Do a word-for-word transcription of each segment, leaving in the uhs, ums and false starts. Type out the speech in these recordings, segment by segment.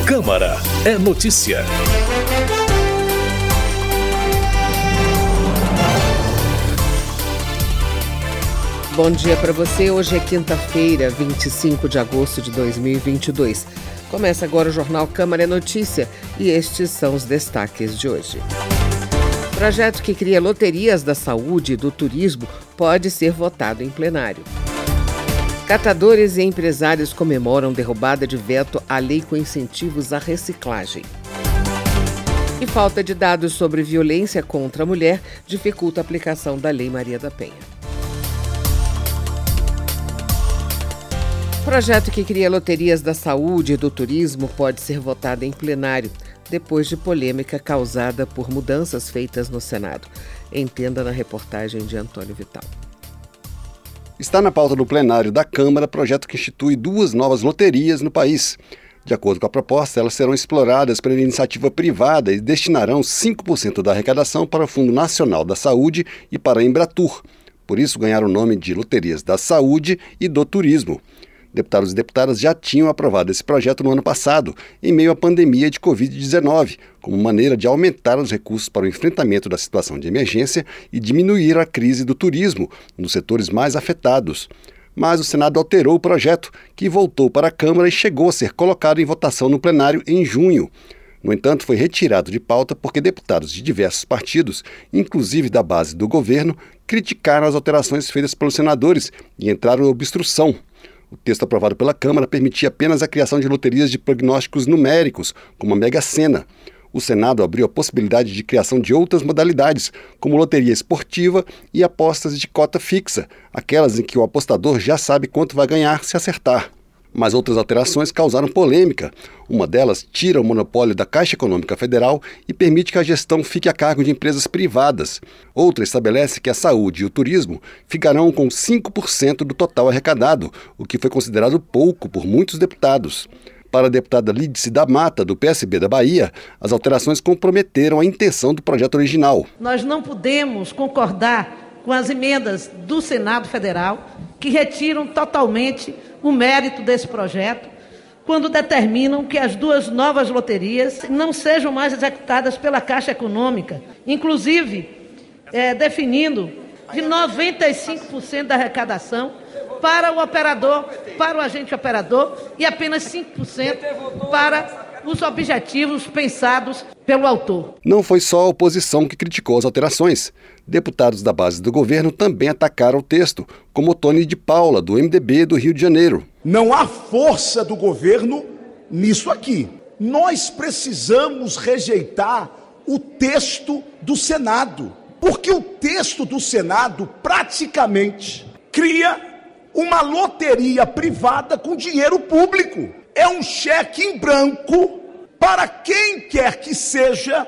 Câmara é notícia. Bom dia para você. Hoje é quinta-feira, vinte e cinco de agosto de dois mil e vinte e dois. Começa agora o Jornal Câmara é Notícia e estes são os destaques de hoje. Projeto que cria loterias da saúde e do turismo pode ser votado em plenário. Catadores e empresários comemoram derrubada de veto à lei com incentivos à reciclagem. E falta de dados sobre violência contra a mulher dificulta a aplicação da Lei Maria da Penha. O projeto que cria loterias da saúde e do turismo pode ser votado em plenário, depois de polêmica causada por mudanças feitas no Senado. Entenda na reportagem de Antônio Vital. Está na pauta do plenário da Câmara projeto que institui duas novas loterias no país. De acordo com a proposta, elas serão exploradas pela iniciativa privada e destinarão cinco por cento da arrecadação para o Fundo Nacional da Saúde e para a Embratur. Por isso ganharam o nome de Loterias da Saúde e do Turismo. Deputados e deputadas já tinham aprovado esse projeto no ano passado, em meio à pandemia de covid dezenove, como maneira de aumentar os recursos para o enfrentamento da situação de emergência e diminuir a crise do turismo nos setores mais afetados. Mas o Senado alterou o projeto, que voltou para a Câmara e chegou a ser colocado em votação no plenário em junho. No entanto, foi retirado de pauta porque deputados de diversos partidos, inclusive da base do governo, criticaram as alterações feitas pelos senadores e entraram em obstrução. O texto aprovado pela Câmara permitia apenas a criação de loterias de prognósticos numéricos, como a Mega Sena. O Senado abriu a possibilidade de criação de outras modalidades, como loteria esportiva e apostas de cota fixa, aquelas em que o apostador já sabe quanto vai ganhar se acertar. Mas outras alterações causaram polêmica. Uma delas tira o monopólio da Caixa Econômica Federal e permite que a gestão fique a cargo de empresas privadas. Outra estabelece que a saúde e o turismo ficarão com cinco por cento do total arrecadado, o que foi considerado pouco por muitos deputados. Para a deputada Lídice da Mata, do P S B da Bahia, as alterações comprometeram a intenção do projeto original. Nós não podemos concordar com as emendas do Senado Federal, que retiram totalmente o mérito desse projeto, quando determinam que as duas novas loterias não sejam mais executadas pela Caixa Econômica, inclusive é, definindo de noventa e cinco por cento da arrecadação para o operador, para o agente operador e apenas cinco por cento para os objetivos pensados pelo autor. Não foi só a oposição que criticou as alterações. Deputados da base do governo também atacaram o texto, como Tony de Paula, do M D B do Rio de Janeiro. Não há força do governo nisso aqui. Nós precisamos rejeitar o texto do Senado, porque o texto do Senado praticamente cria uma loteria privada com dinheiro público. É um cheque em branco para quem quer que seja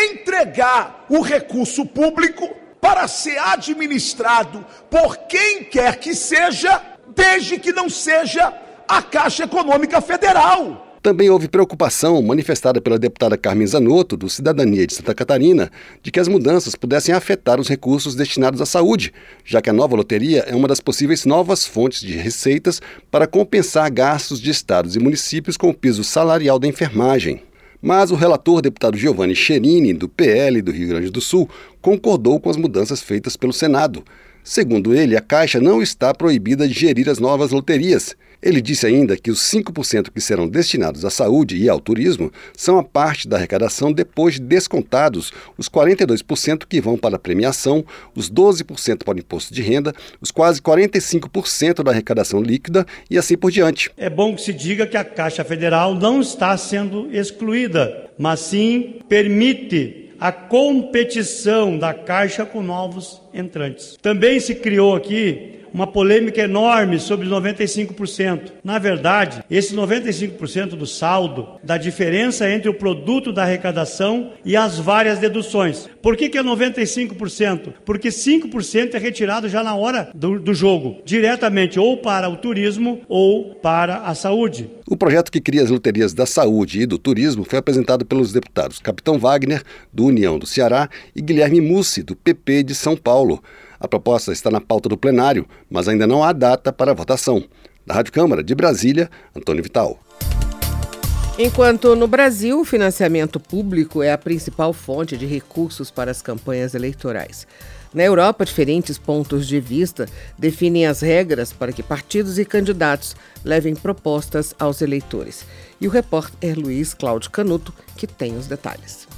entregar o recurso público para ser administrado por quem quer que seja, desde que não seja a Caixa Econômica Federal. Também houve preocupação manifestada pela deputada Carmen Zanotto, do Cidadania de Santa Catarina, de que as mudanças pudessem afetar os recursos destinados à saúde, já que a nova loteria é uma das possíveis novas fontes de receitas para compensar gastos de estados e municípios com o piso salarial da enfermagem. Mas o relator, deputado Giovanni Cherini, do P L do Rio Grande do Sul, concordou com as mudanças feitas pelo Senado. Segundo ele, a Caixa não está proibida de gerir as novas loterias. Ele disse ainda que os cinco por cento que serão destinados à saúde e ao turismo são a parte da arrecadação depois de descontados os quarenta e dois por cento que vão para a premiação, os doze por cento para o imposto de renda, os quase quarenta e cinco por cento da arrecadação líquida e assim por diante. É bom que se diga que a Caixa Federal não está sendo excluída, mas sim permite a competição da Caixa com novos entrantes. Também se criou aqui uma polêmica enorme sobre os noventa e cinco por cento. Na verdade, esse noventa e cinco por cento do saldo da diferença entre o produto da arrecadação e as várias deduções. Por que que é noventa e cinco por cento? Porque cinco por cento é retirado já na hora do, do jogo, diretamente ou para o turismo ou para a saúde. O projeto que cria as loterias da saúde e do turismo foi apresentado pelos deputados Capitão Wagner, do União do Ceará, e Guilherme Mussi, do P P de São Paulo. A proposta está na pauta do plenário, mas ainda não há data para a votação. Da Rádio Câmara de Brasília, Antônio Vital. Enquanto no Brasil, o financiamento público é a principal fonte de recursos para as campanhas eleitorais. Na Europa, diferentes pontos de vista definem as regras para que partidos e candidatos levem propostas aos eleitores. E o repórter Luiz Cláudio Canuto, que tem os detalhes.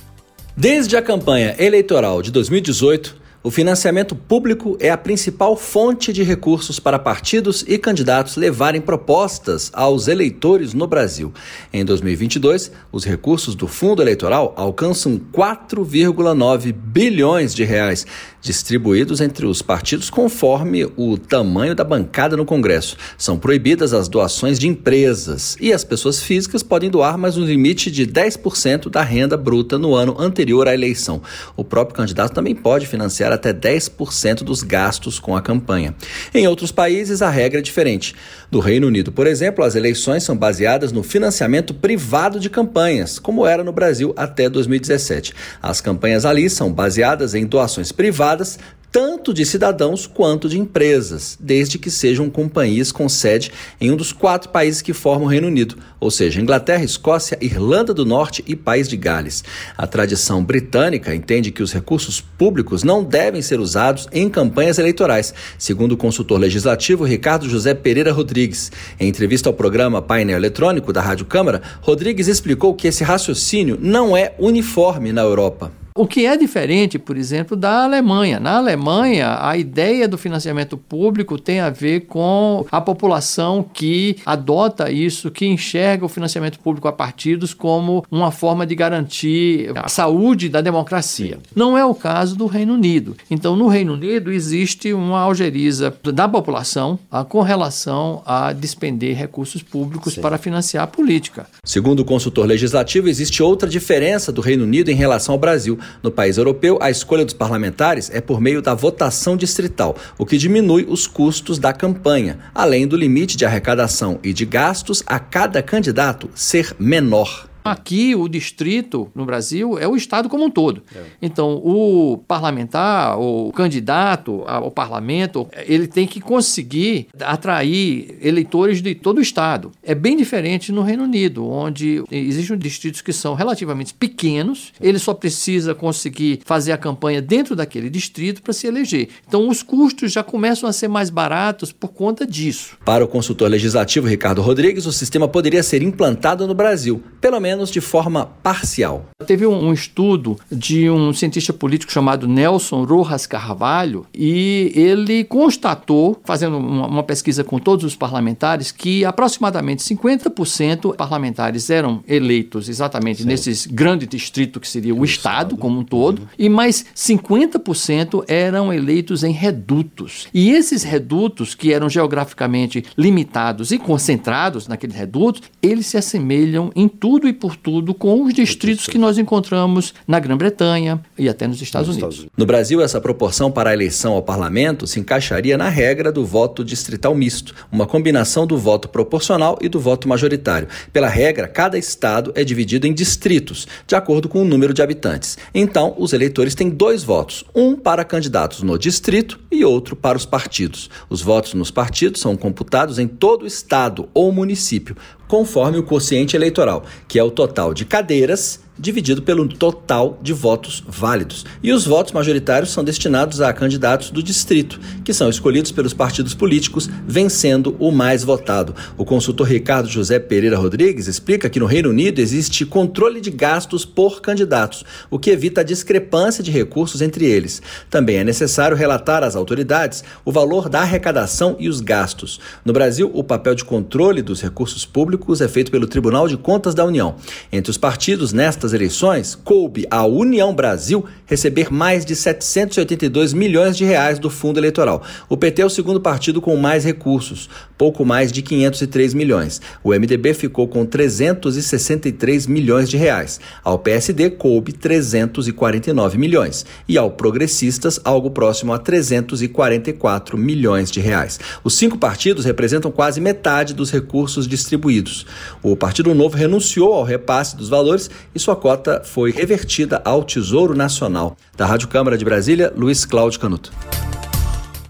Desde a campanha eleitoral de dois mil e dezoito, o financiamento público é a principal fonte de recursos para partidos e candidatos levarem propostas aos eleitores no Brasil. Em dois mil e vinte e dois, os recursos do fundo eleitoral alcançam quatro vírgula nove bilhões de reais, distribuídos entre os partidos conforme o tamanho da bancada no Congresso. São proibidas as doações de empresas e as pessoas físicas podem doar mais um limite de dez por cento da renda bruta no ano anterior à eleição. O próprio candidato também pode financiar até dez por cento dos gastos com a campanha. Em outros países, a regra é diferente. No Reino Unido, por exemplo, as eleições são baseadas no financiamento privado de campanhas, como era no Brasil até dois mil e dezessete. As campanhas ali são baseadas em doações privadas, tanto de cidadãos quanto de empresas, desde que sejam companhias com sede em um dos quatro países que formam o Reino Unido, ou seja, Inglaterra, Escócia, Irlanda do Norte e País de Gales. A tradição britânica entende que os recursos públicos não devem ser usados em campanhas eleitorais, segundo o consultor legislativo Ricardo José Pereira Rodrigues. Em entrevista ao programa Painel Eletrônico da Rádio Câmara, Rodrigues explicou que esse raciocínio não é uniforme na Europa. O que é diferente, por exemplo, da Alemanha. Na Alemanha, a ideia do financiamento público tem a ver com a população que adota isso, que enxerga o financiamento público a partidos como uma forma de garantir a saúde da democracia. Não é o caso do Reino Unido. Então, no Reino Unido, existe uma algeriza da população a, com relação a despender recursos públicos Sim. para financiar a política. Segundo o consultor legislativo, existe outra diferença do Reino Unido em relação ao Brasil. No país europeu, a escolha dos parlamentares é por meio da votação distrital, o que diminui os custos da campanha, além do limite de arrecadação e de gastos a cada candidato ser menor. Aqui, o distrito no Brasil é o estado como um todo. É. Então, o parlamentar, o candidato ao parlamento, ele tem que conseguir atrair eleitores de todo o estado. É bem diferente no Reino Unido, onde existem distritos que são relativamente pequenos, ele só precisa conseguir fazer a campanha dentro daquele distrito para se eleger. Então, os custos já começam a ser mais baratos por conta disso. Para o consultor legislativo Ricardo Rodrigues, o sistema poderia ser implantado no Brasil, pelo menos de forma parcial. Teve um, um estudo de um cientista político chamado Nelson Rojas Carvalho e ele constatou, fazendo uma, uma pesquisa com todos os parlamentares, que aproximadamente cinquenta por cento parlamentares eram eleitos exatamente Sim. nesses grandes distritos que seria o, o estado, estado como um todo, uhum. e mais cinquenta por cento eram eleitos em redutos. E esses redutos, que eram geograficamente limitados e concentrados naqueles redutos, eles se assemelham em tudo e por tudo com os distritos que nós encontramos na Grã-Bretanha e até nos Estados nos Unidos. No Brasil, essa proporção para a eleição ao parlamento se encaixaria na regra do voto distrital misto, uma combinação do voto proporcional e do voto majoritário. Pela regra, cada estado é dividido em distritos, de acordo com o número de habitantes. Então, os eleitores têm dois votos, um para candidatos no distrito e outro para os partidos. Os votos nos partidos são computados em todo o estado ou município, conforme o quociente eleitoral, que é o total de cadeiras dividido pelo total de votos válidos. E os votos majoritários são destinados a candidatos do distrito, que são escolhidos pelos partidos políticos, vencendo o mais votado. O consultor Ricardo José Pereira Rodrigues explica que no Reino Unido existe controle de gastos por candidatos, o que evita a discrepância de recursos entre eles. Também é necessário relatar às autoridades o valor da arrecadação e os gastos. No Brasil, o papel de controle dos recursos públicos é feito pelo Tribunal de Contas da União. Entre os partidos, nestas eleições, coube à União Brasil receber mais de setecentos e oitenta e dois milhões de reais do fundo eleitoral. O P T é o segundo partido com mais recursos, pouco mais de quinhentos e três milhões. O M D B ficou com trezentos e sessenta e três milhões de reais. Ao P S D coube trezentos e quarenta e nove milhões e ao Progressistas algo próximo a trezentos e quarenta e quatro milhões de reais. Os cinco partidos representam quase metade dos recursos distribuídos. O Partido Novo renunciou ao repasse dos valores e sua cota foi revertida ao Tesouro Nacional. Da Rádio Câmara de Brasília, Luiz Cláudio Canuto.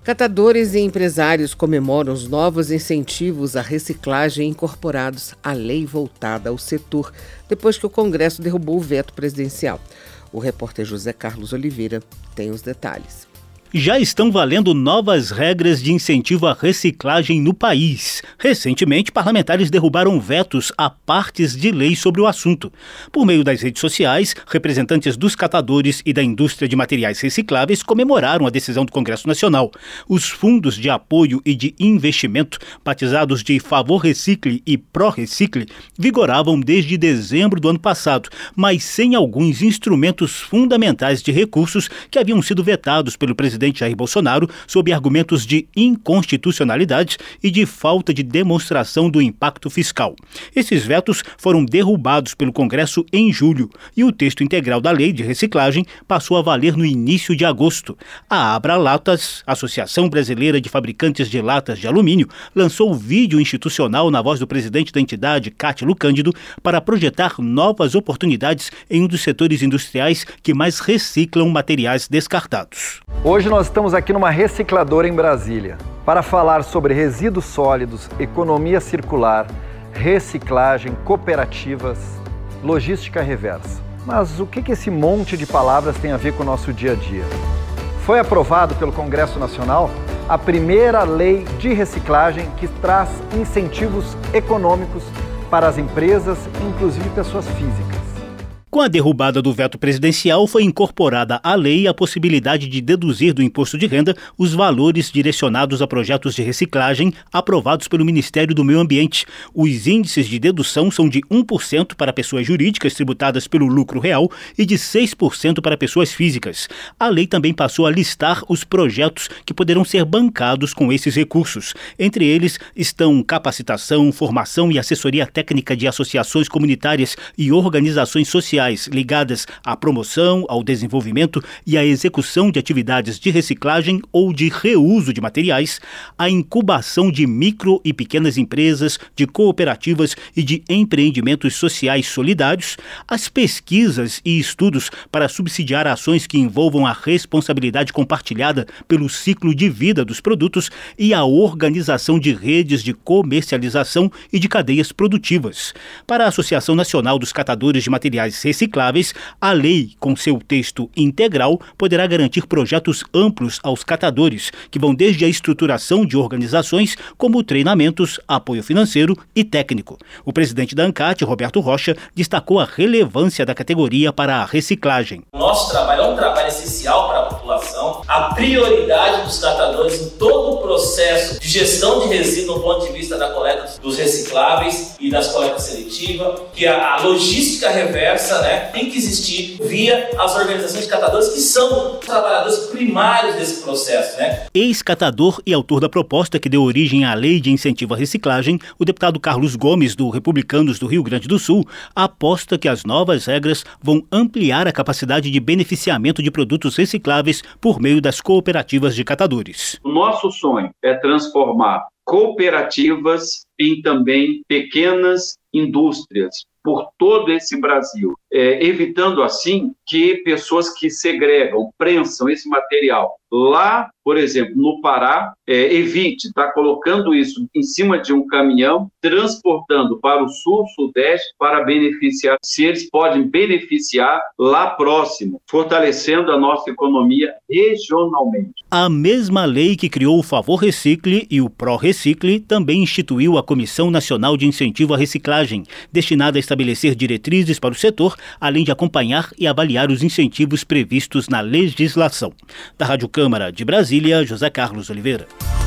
Catadores e empresários comemoram os novos incentivos à reciclagem incorporados à lei voltada ao setor, depois que o Congresso derrubou o veto presidencial. O repórter José Carlos Oliveira tem os detalhes. Já estão valendo novas regras de incentivo à reciclagem no país. Recentemente, parlamentares derrubaram vetos a partes de lei sobre o assunto. Por meio das redes sociais, representantes dos catadores e da indústria de materiais recicláveis comemoraram a decisão do Congresso Nacional. Os fundos de apoio e de investimento, batizados de Favor Recicle e Pro Recicle, vigoravam desde dezembro do ano passado, mas sem alguns instrumentos fundamentais de recursos que haviam sido vetados pelo presidente Jair Bolsonaro sob argumentos de inconstitucionalidade e de falta de demonstração do impacto fiscal. Esses vetos foram derrubados pelo Congresso em julho e o texto integral da lei de reciclagem passou a valer no início de agosto. A Abra Latas, Associação Brasileira de Fabricantes de Latas de Alumínio, lançou vídeo institucional na voz do presidente da entidade, Cátilo Cândido, para projetar novas oportunidades em um dos setores industriais que mais reciclam materiais descartados. Hoje nós estamos aqui numa recicladora em Brasília para falar sobre resíduos sólidos, economia circular, reciclagem, cooperativas, logística reversa. Mas o que esse monte de palavras tem a ver com o nosso dia a dia? Foi aprovado pelo Congresso Nacional a primeira lei de reciclagem que traz incentivos econômicos para as empresas, inclusive pessoas físicas. Com a derrubada do veto presidencial, foi incorporada à lei a possibilidade de deduzir do imposto de renda os valores direcionados a projetos de reciclagem aprovados pelo Ministério do Meio Ambiente. Os índices de dedução são de um por cento para pessoas jurídicas tributadas pelo lucro real e de seis por cento para pessoas físicas. A lei também passou a listar os projetos que poderão ser bancados com esses recursos. Entre eles estão capacitação, formação e assessoria técnica de associações comunitárias e organizações sociais ligadas à promoção, ao desenvolvimento e à execução de atividades de reciclagem ou de reuso de materiais, a incubação de micro e pequenas empresas, de cooperativas e de empreendimentos sociais solidários, as pesquisas e estudos para subsidiar ações que envolvam a responsabilidade compartilhada pelo ciclo de vida dos produtos e a organização de redes de comercialização e de cadeias produtivas. Para a Associação Nacional dos Catadores de Materiais Recicláveis, a lei, com seu texto integral, poderá garantir projetos amplos aos catadores, que vão desde a estruturação de organizações, como treinamentos, apoio financeiro e técnico. O presidente da ANCAT, Roberto Rocha, destacou a relevância da categoria para a reciclagem. O nosso trabalho é um trabalho essencial para a população, a prioridade dos catadores em todo o processo de gestão de resíduos do ponto de vista da coleta dos recicláveis e das coletas seletivas, que a, a logística reversa, né, tem que existir via as organizações de catadores que são trabalhadores primários desse processo, né? Ex-catador e autor da proposta que deu origem à Lei de Incentivo à Reciclagem, o deputado Carlos Gomes, do Republicanos do Rio Grande do Sul, aposta que as novas regras vão ampliar a capacidade de beneficiamento de produtos recicláveis por meio das cooperativas de catadores. O nosso sonho é transformar cooperativas em também pequenas indústrias por todo esse Brasil, é, evitando assim que pessoas que segregam, prensam esse material lá, por exemplo, no Pará, é, evite estar tá colocando isso em cima de um caminhão, transportando para o sul, sudeste, para beneficiar, se eles podem beneficiar lá próximo, fortalecendo a nossa economia regionalmente. A mesma lei que criou o Favor Recicle e o Pro Recicle também instituiu a Comissão Nacional de Incentivo à Reciclagem, destinada a estabelecer diretrizes para o setor, além de acompanhar e avaliar os incentivos previstos na legislação. Da Rádio Câmara de Brasília, José Carlos Oliveira.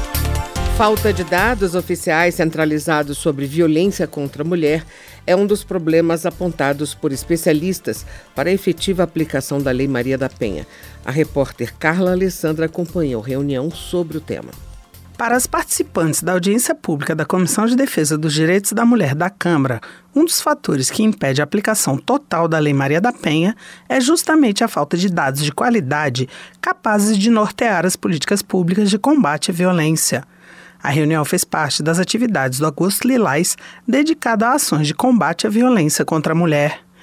Falta de dados oficiais centralizados sobre violência contra a mulher é um dos problemas apontados por especialistas para a efetiva aplicação da Lei Maria da Penha. A repórter Carla Alessandra acompanhou reunião sobre o tema. Para as participantes da audiência pública da Comissão de Defesa dos Direitos da Mulher da Câmara, um dos fatores que impede a aplicação total da Lei Maria da Penha é justamente a falta de dados de qualidade capazes de nortear as políticas públicas de combate à violência. A reunião fez parte das atividades do Agosto Lilás, dedicada a ações de combate à violência contra a mulher.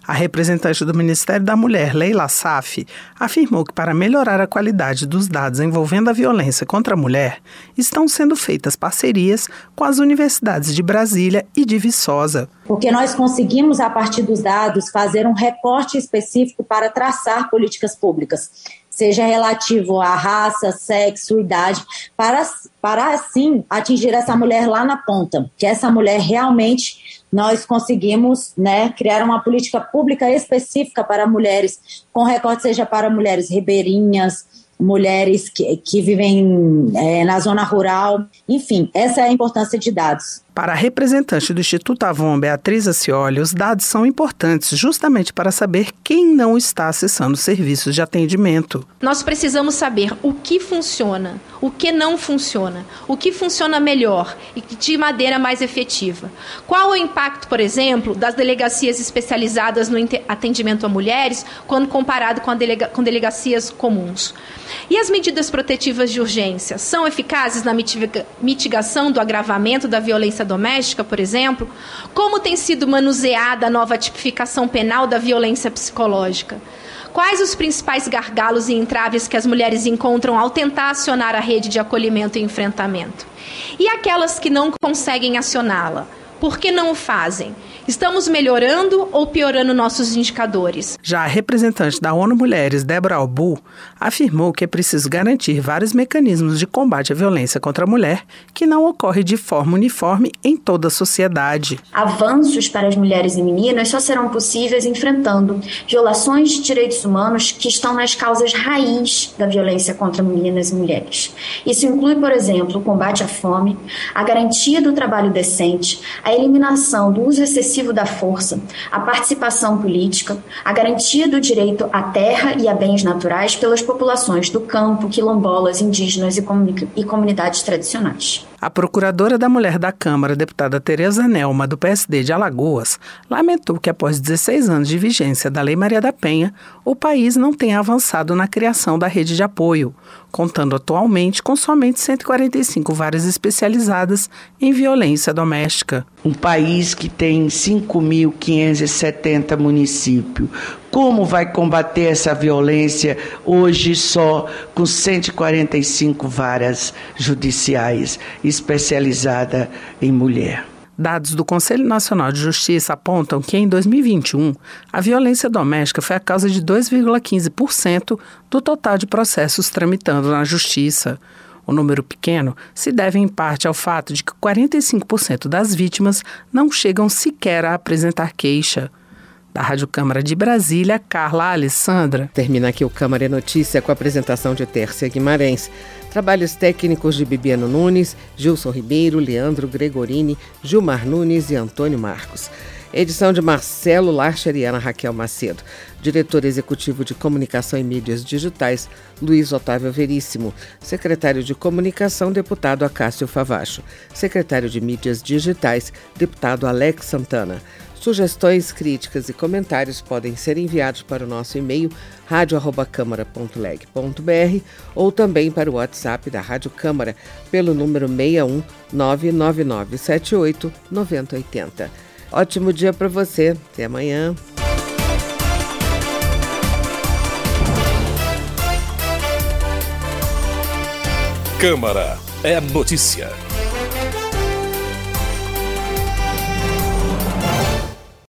A representante do Ministério da Mulher, Leila Safi, afirmou que para melhorar a qualidade dos dados envolvendo a violência contra a mulher, estão sendo feitas parcerias com as universidades de Brasília e de Viçosa. Porque nós conseguimos, a partir dos dados, fazer um recorte específico para traçar políticas públicas, seja relativo à raça, sexo, idade, para, para assim atingir essa mulher lá na ponta, que essa mulher realmente nós conseguimos, né, criar uma política pública específica para mulheres, com recorte seja para mulheres ribeirinhas, mulheres que, que vivem é, na zona rural, enfim, essa é a importância de dados. Para a representante do Instituto Avon, Beatriz Acioli, os dados são importantes justamente para saber quem não está acessando serviços de atendimento. Nós precisamos saber o que funciona, o que não funciona, o que funciona melhor e de maneira mais efetiva. Qual o impacto, por exemplo, das delegacias especializadas no atendimento a mulheres quando comparado com, a delega- com delegacias comuns? E as medidas protetivas de urgência são eficazes na mitiga- mitigação do agravamento da violência doméstica, por exemplo? Como tem sido manuseada a nova tipificação penal da violência psicológica? Quais os principais gargalos e entraves que as mulheres encontram ao tentar acionar a rede de acolhimento e enfrentamento? E aquelas que não conseguem acioná-la? Por que não o fazem? Estamos melhorando ou piorando nossos indicadores? Já a representante da ONU Mulheres, Débora Albu, afirmou que é preciso garantir vários mecanismos de combate à violência contra a mulher que não ocorre de forma uniforme em toda a sociedade. Avanços para as mulheres e meninas só serão possíveis enfrentando violações de direitos humanos que estão nas causas raiz da violência contra meninas e mulheres. Isso inclui, por exemplo, o combate à fome, a garantia do trabalho decente, a eliminação do uso excessivo da força, a participação política, a garantia do direito à terra e a bens naturais pelas populações do campo, quilombolas, indígenas e, comuni- e comunidades tradicionais. A procuradora da Mulher da Câmara, deputada Tereza Nelma, do P S D de Alagoas, lamentou que após dezesseis anos de vigência da Lei Maria da Penha, o país não tenha avançado na criação da rede de apoio, contando atualmente com somente cento e quarenta e cinco varas especializadas em violência doméstica. Um país que tem cinco mil quinhentos e setenta municípios. Como vai combater essa violência hoje só com cento e quarenta e cinco varas judiciais especializadas em mulher? Dados do Conselho Nacional de Justiça apontam que em dois mil e vinte e um, a violência doméstica foi a causa de dois vírgula quinze por cento do total de processos tramitando na Justiça. O número pequeno se deve em parte ao fato de que quarenta e cinco por cento das vítimas não chegam sequer a apresentar queixa. Da Rádio Câmara de Brasília, Carla Alessandra. Termina aqui o Câmara é Notícia com a apresentação de Tércia Guimarães. Trabalhos técnicos de Bibiano Nunes, Gilson Ribeiro, Leandro Gregorini, Gilmar Nunes e Antônio Marcos. Edição de Marcelo Larcher e Ana Raquel Macedo. Diretor Executivo de Comunicação e Mídias Digitais, Luiz Otávio Veríssimo. Secretário de Comunicação, deputado Acácio Favacho. Secretário de Mídias Digitais, deputado Alex Santana. Sugestões, críticas e comentários podem ser enviados para o nosso e-mail rádio arroba câmara ponto leg ponto br ou também para o WhatsApp da Rádio Câmara pelo número seis um nove nove nove sete oito nove zero oito zero. Ótimo dia para você. Até amanhã. Câmara é Notícia.